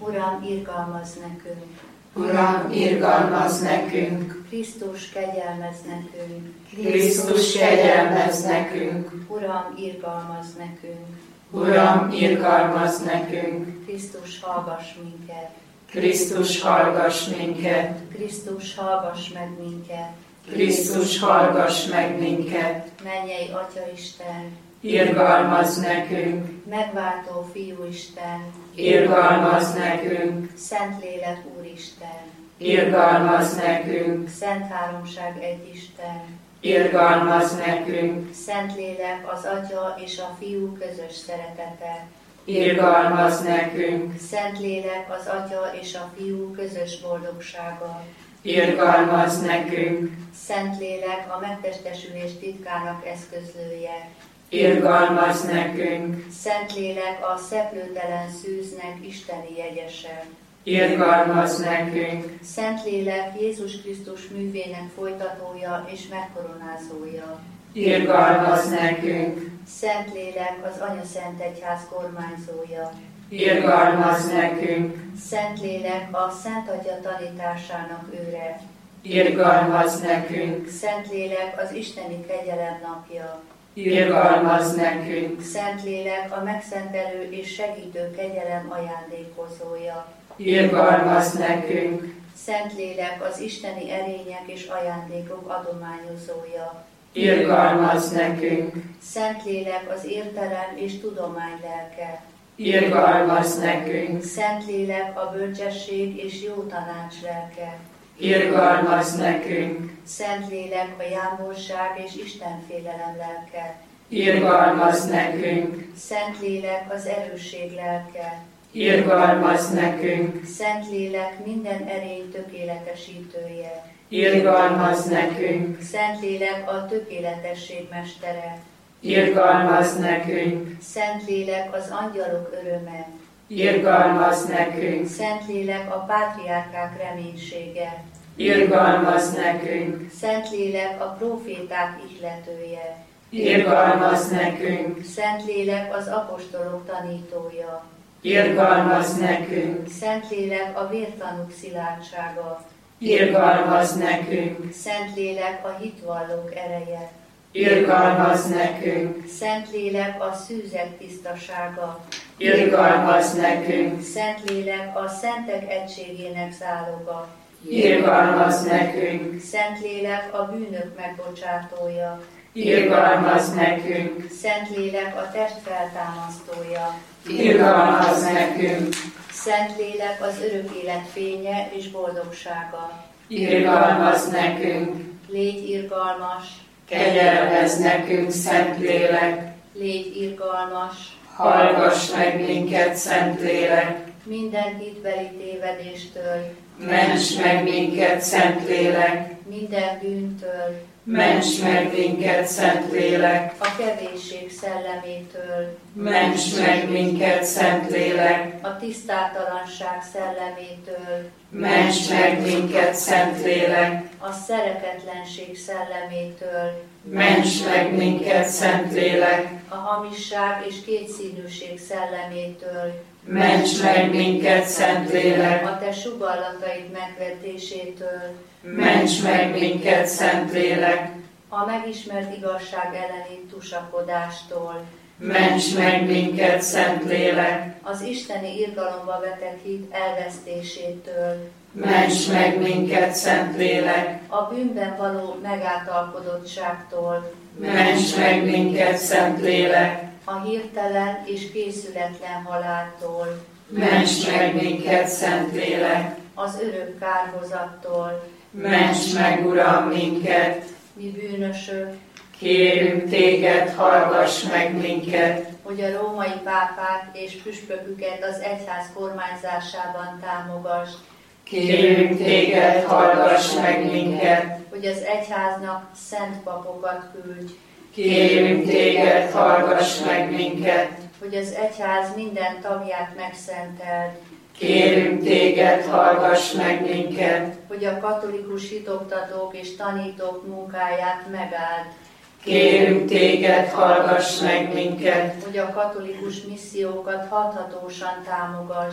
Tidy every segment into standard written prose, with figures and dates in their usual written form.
Uram, irgalmazz nekünk! Uram, irgalmazz nekünk! Krisztus, kegyelmezz nekünk! Krisztus, kegyelmezz nekünk! Uram, irgalmazz nekünk! Uram, irgalmazz nekünk! Krisztus, hallgass minket! Krisztus, hallgass minket! Krisztus, hallgass meg minket! Krisztus, hallgass meg minket! Mennyei Atyaisten! Irgalmazz nekünk! Megváltó Fiúisten! Irgalmazz nekünk! Szentlélek Úristen! Irgalmazz nekünk! Szent Háromság Egyisten! Irgalmazz nekünk! Szentlélek az Atya és a Fiú közös szeretete! Irgalmazz nekünk! Szentlélek az Atya és a Fiú közös boldogsága! Irgalmazz nekünk! Szentlélek a megtestesülés titkának eszközlője! Irgalmazz nekünk! Szentlélek a szeplőtelen szűznek isteni jegyese! Irgalmazz nekünk! Szentlélek Jézus Krisztus művének folytatója és megkoronázója! Irgalmazz nekünk! Szentlélek az Anyaszent Egyház kormányzója! Irgalmazz nekünk! Szentlélek a Szent Atya tanításának őre! Irgalmazz nekünk! Szentlélek az isteni kegyelem napja! Irgalmazz nekünk! Szentlélek a megszentelő és segítő kegyelem ajándékozója! Irgalmazz nekünk! Szentlélek az isteni erények és ajándékok adományozója! Irgalmazz nekünk! Szentlélek az értelem és tudomány lelke! Irgalmazz nekünk! Szentlélek a bölcsesség és jó tanács lelke! Irgalmazz nekünk! Szentlélek a jámborság és istenfélelem lelke! Irgalmazz nekünk! Szentlélek az erősség lelke! Irgalmazz nekünk! Szentlélek minden erény tökéletesítője! Irgalmazz nekünk! Szentlélek a tökéletesség mestere! Irgalmazz nekünk! Szentlélek az angyalok öröme! Irgalmazz nekünk! Szentlélek a pátriárkák reménysége! Irgalmazz nekünk! Szentlélek a próféták ihletője! Irgalmazz nekünk! Szentlélek az apostolok tanítója! Irgalmazz nekünk! Szentlélek a vértanúk szilárdsága! Irgalmazz nekünk! Szentlélek a hitvallók ereje! Irgalmazz nekünk! Szentlélek a szűzek tisztasága! Irgalmazz nekünk! Szentlélek a szentek egységének záloga! Irgalmazz nekünk! Szentlélek a bűnök megbocsátója! Irgalmazz nekünk! Szentlélek a test feltámasztója! Irgalmazz nekünk! Szentlélek az örök élet fénye és boldogsága! Irgalmazz nekünk! Légy irgalmas! Kegyelmezz nekünk, Szentlélek! Légy irgalmas! Hallgass meg minket, Szentlélek! Minden hitbeli tévedéstől! Ments meg minket, Szentlélek! Minden bűntől! Ments meg minket, Szentlélek! A kevésség szellemétől! Ments meg minket, Szentlélek! A tisztátalanság szellemétől! Ments meg minket, Szentlélek! A szeretetlenség szellemétől! Ments meg minket, Szentlélek! A hamisság és kétszínűség szellemétől! Ments meg minket, Szentlélek! A te sugallataid megvetésétől! Ments meg minket, Szentlélek! A megismert igazság elleni tusakodástól! Ments meg minket, Szentlélek! Az isteni irgalomba vetett hit elvesztésétől! Ments meg minket, Szentlélek! A bűnben való megátalkodottságtól! Ments meg minket, Szentlélek! A hirtelen és készületlen haláltól! Ments meg minket, Szentlélek! Az örök kárhozattól! Ments meg, Uram, minket! Mi bűnösök! Kérünk téged, hallgass meg minket! Hogy a római pápák és püspöküket az egyház kormányzásában támogasd! Kérünk téged, hallgass meg minket! Hogy az egyháznak szent papokat küldj! Kérünk téged, hallgass meg minket! Hogy az egyház minden tagját megszenteld! Kérünk téged, hallgass meg minket! Hogy a katolikus hitoktatók és tanítók munkáját megáld! Kérünk téged, hallgass meg minket! Hogy a katolikus missziókat hathatósan támogasd!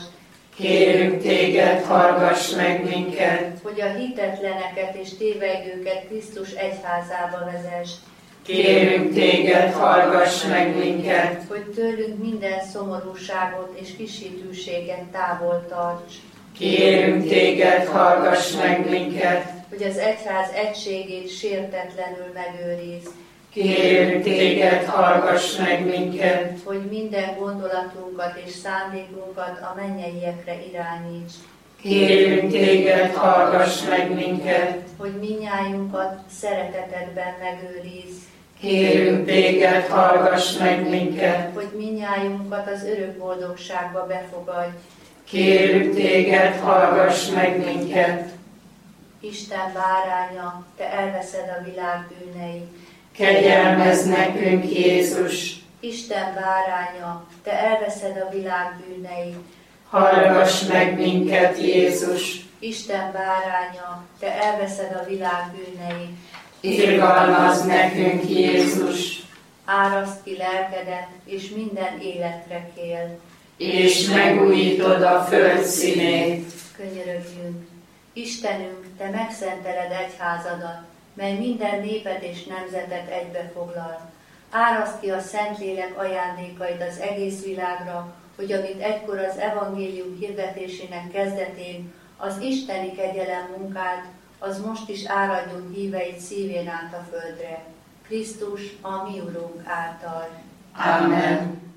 Kérünk téged, hallgass meg minket. Hogy a hitetleneket és tévegőket Krisztus egyházába vezess. Kérünk téged, hallgass meg minket. Hogy tőlünk minden szomorúságot és kisítőséget távol tarts. Kérünk téged, hallgass meg minket. Hogy az egyház egységét sértetlenül megőrizd. Kérünk téged, hallgass meg minket. Hogy minden gondolatunkat és szándékunkat a mennyeiekre irányíts. Kérünk téged, hallgass meg minket. Hogy minnyájunkat szeretetedben megőrizd. Kérünk téged, hallgass meg minket. Hogy minnyájunkat az örök boldogságba befogadj. Kérünk téged, hallgass meg minket. Isten báránya, te elveszed a világ bűneit. Kegyelmezz nekünk, Jézus. Isten báránya, te elveszed a világ bűneit. Hallgass meg minket, Jézus. Isten báránya, te elveszed a világ bűneit. Irgalmazz nekünk, Jézus. Áraszd ki lelkedet, és minden életre kél. És megújítod a föld színét. Könyörögjünk. Istenünk, te megszenteled egyházadat, mely minden népet és nemzetet egybefoglal. Áraszd ki a Szentlélek ajándékait az egész világra, hogy amit egykor az evangélium hirdetésének kezdetén az isteni kegyelem munkált, az most is áradjon híveit szívén át a földre. Krisztus, a mi Urunk által. Amen.